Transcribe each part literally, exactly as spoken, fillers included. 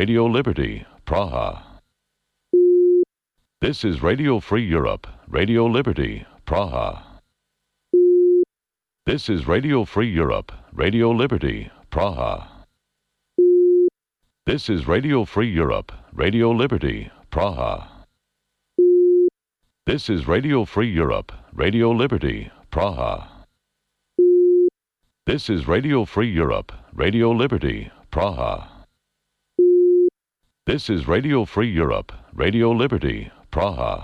Radio Liberty, Praha. This is Radio Free Europe, Radio Liberty, Praha. This is Radio Free Europe, Radio Liberty, Praha. This is Radio Free Europe, Radio Liberty, Praha. This is Radio Free Europe, Radio Liberty, Praha. This is Radio Free Europe, Radio Liberty, Praha. This is Radio Free Europe, Radio Liberty, Praha.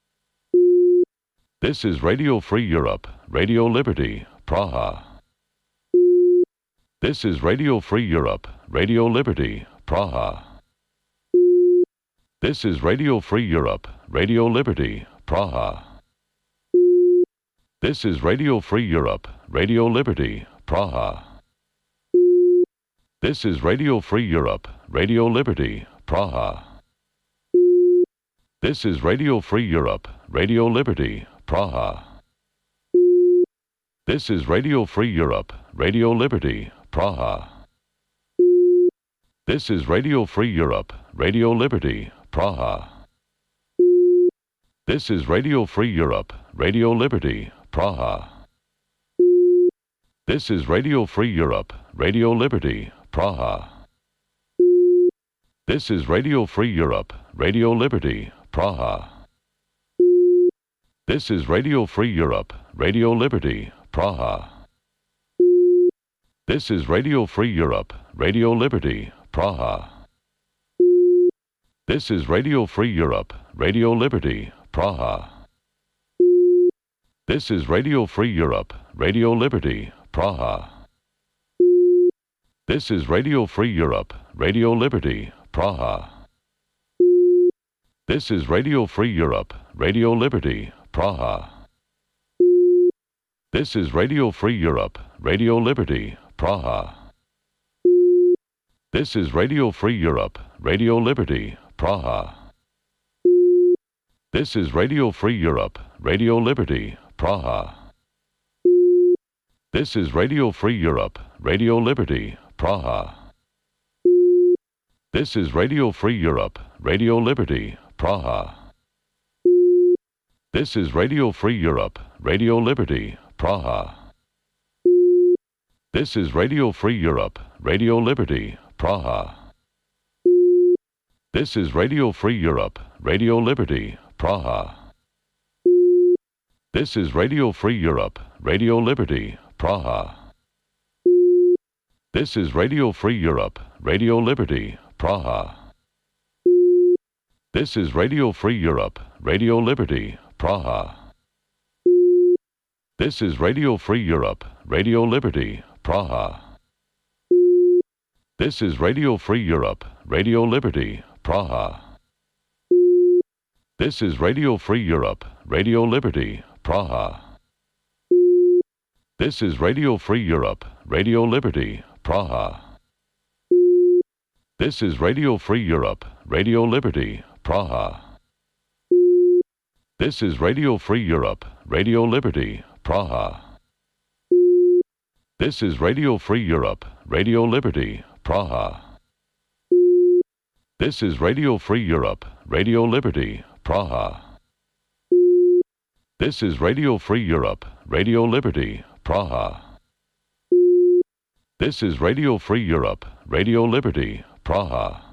This is Radio Free Europe, Radio Liberty, Praha. This is Radio Free Europe, Radio Liberty, Praha. This is Radio Free Europe, Radio Liberty, Praha. This is Radio Free Europe, Radio Liberty, Praha. This is Radio Free Europe, Radio Liberty, Praha. This is Radio Free Europe, Radio Liberty, Praha. This is Radio Free Europe, Radio Liberty, Praha. This is Radio Free Europe, Radio Liberty, Praha. This is Radio Free Europe, Radio Liberty, Praha. This is Radio Free Europe, Radio Liberty, Praha. This is Radio Free Europe, Radio Liberty, Praha. This is Radio Free Europe, Radio Liberty, Praha. This is Radio Free Europe, Radio Liberty, Praha. This is Radio Free Europe, Radio Liberty, Praha. This is Radio Free Europe, Radio Liberty, Praha. This is Radio Free Europe, Radio Liberty, Praha. This is Radio Free Europe, Radio Liberty, Praha. This is Radio Free Europe, Radio Liberty, Praha. This is Radio Free Europe, Radio Liberty, Praha. This is Radio Free Europe, Radio Liberty, Praha. This is Radio Free Europe, Radio Liberty, Praha. This is Radio Free Europe, Radio Liberty, Praha. This is Radio Free Europe, Radio Liberty, Praha. This is Radio Free Europe, Radio Liberty, Praha. This is Radio Free Europe, Radio Liberty, Praha. This is Radio Free Europe, Radio Liberty, Praha. This is Radio Free Europe, Radio Liberty, Praha. This is Radio Free Europe, Radio Liberty, Praha. This is Radio Free Europe, Radio Liberty, Praha. This is Radio Free Europe, Radio Liberty, Praha. This is Radio Free Europe, Radio Liberty, Praha. This is Radio Free Europe, Radio Liberty, Praha. This is Radio Free Europe, Radio Liberty, Praha. This is Radio Free Europe, Radio Liberty, Praha. This is Radio Free Europe, Radio Liberty, Praha. This is Radio Free Europe, Radio Liberty, Praha. This is Radio Free Europe, Radio Liberty, Praha. This is Radio Free Europe, Radio Liberty, Praha.